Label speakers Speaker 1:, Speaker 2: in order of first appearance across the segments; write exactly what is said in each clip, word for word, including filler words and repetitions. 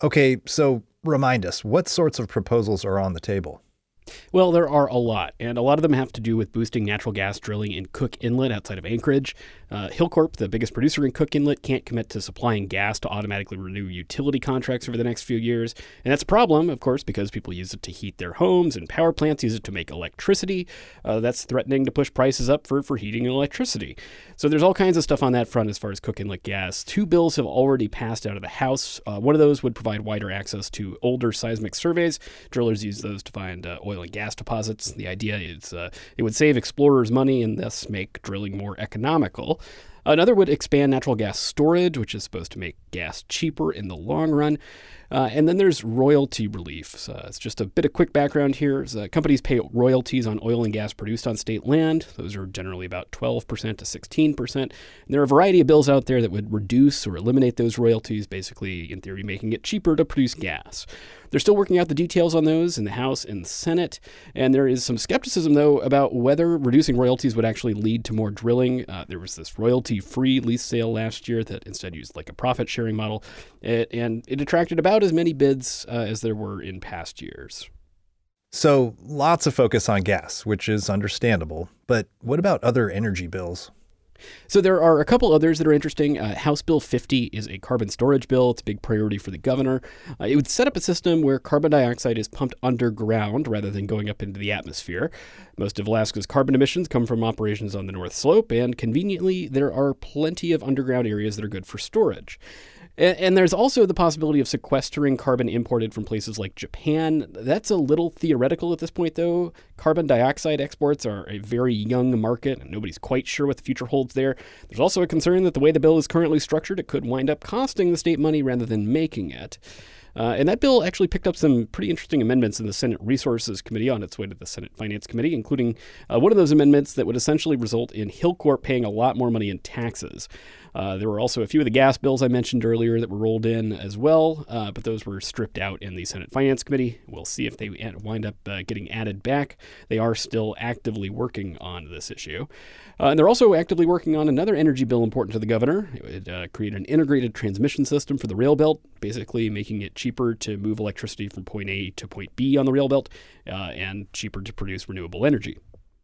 Speaker 1: Okay, so remind us, what sorts of proposals are on the table?
Speaker 2: Well, there are a lot, and a lot of them have to do with boosting natural gas drilling in Cook Inlet outside of Anchorage. Uh, Hilcorp, the biggest producer in Cook Inlet, can't commit to supplying gas to automatically renew utility contracts over the next few years. And that's a problem, of course, because people use it to heat their homes and power plants use it to make electricity. Uh, that's threatening to push prices up for, for heating and electricity. So there's all kinds of stuff on that front as far as Cook Inlet gas. Two bills have already passed out of the House. Uh, one of those would provide wider access to older seismic surveys. Drillers use those to find uh, oil and gas deposits. The idea is uh, it would save explorers money and thus make drilling more economical. Another would expand natural gas storage, which is supposed to make gas cheaper in the long run. Uh, and then there's royalty relief. So it's just a bit of quick background here. So companies pay royalties on oil and gas produced on state land. Those are generally about twelve percent to sixteen percent. And there are a variety of bills out there that would reduce or eliminate those royalties, basically, in theory, making it cheaper to produce gas. They're still working out the details on those in the House and the Senate. And there is some skepticism, though, about whether reducing royalties would actually lead to more drilling. Uh, there was this royalty-free lease sale last year that instead used like a profit-sharing model. It, and it attracted about as many bids uh, as there were in past years.
Speaker 1: So lots of focus on gas, which is understandable. But what about other energy bills?
Speaker 2: So there are a couple others that are interesting. Uh, House Bill fifty is a carbon storage bill. It's a big priority for the governor. Uh, it would set up a system where carbon dioxide is pumped underground rather than going up into the atmosphere. Most of Alaska's carbon emissions come from operations on the North Slope, and conveniently, there are plenty of underground areas that are good for storage. And there's also the possibility of sequestering carbon imported from places like Japan. That's a little theoretical at this point, though. Carbon dioxide exports are a very young market, and nobody's quite sure what the future holds there. There's also a concern that the way the bill is currently structured, it could wind up costing the state money rather than making it. Uh, and that bill actually picked up some pretty interesting amendments in the Senate Resources Committee on its way to the Senate Finance Committee, including uh, one of those amendments that would essentially result in Hilcorp paying a lot more money in taxes. Uh, there were also a few of the gas bills I mentioned earlier that were rolled in as well, uh, but those were stripped out in the Senate Finance Committee. We'll see if they wind up uh, getting added back. They are still actively working on this issue. Uh, and they're also actively working on another energy bill important to the governor. It would uh, create an integrated transmission system for the rail belt, basically making it cheaper to move electricity from point A to point B on the rail belt uh, and cheaper to produce renewable energy.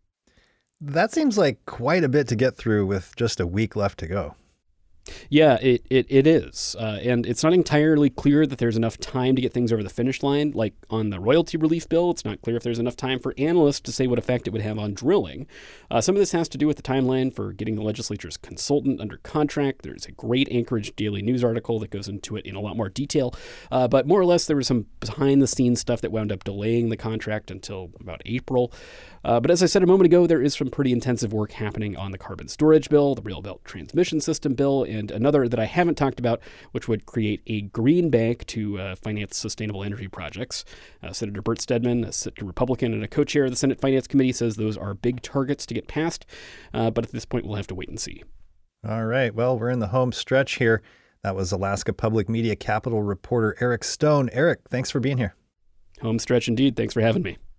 Speaker 1: That seems like quite a bit to get through with just a week left to go.
Speaker 2: Yeah, it, it, it is. Uh, and it's not entirely clear that there's enough time to get things over the finish line. Like on the royalty relief bill, it's not clear if there's enough time for analysts to say what effect it would have on drilling. Uh, some of this has to do with the timeline for getting the legislature's consultant under contract. There's a great Anchorage Daily News article that goes into it in a lot more detail. Uh, but more or less, there was some behind-the-scenes stuff that wound up delaying the contract until about April. Uh, but as I said a moment ago, there is some pretty intensive work happening on the carbon storage bill, the rail belt transmission system bill, and another that I haven't talked about, which would create a green bank to uh, finance sustainable energy projects. Uh, Senator Bert Stedman, a Republican and a co-chair of the Senate Finance Committee, says those are big targets to get passed. Uh, but at this point, we'll have to wait and see.
Speaker 1: All right. Well, we're in the home stretch here. That was Alaska Public Media Capital reporter Eric Stone. Eric, thanks for being here.
Speaker 2: Home stretch indeed. Thanks for having me.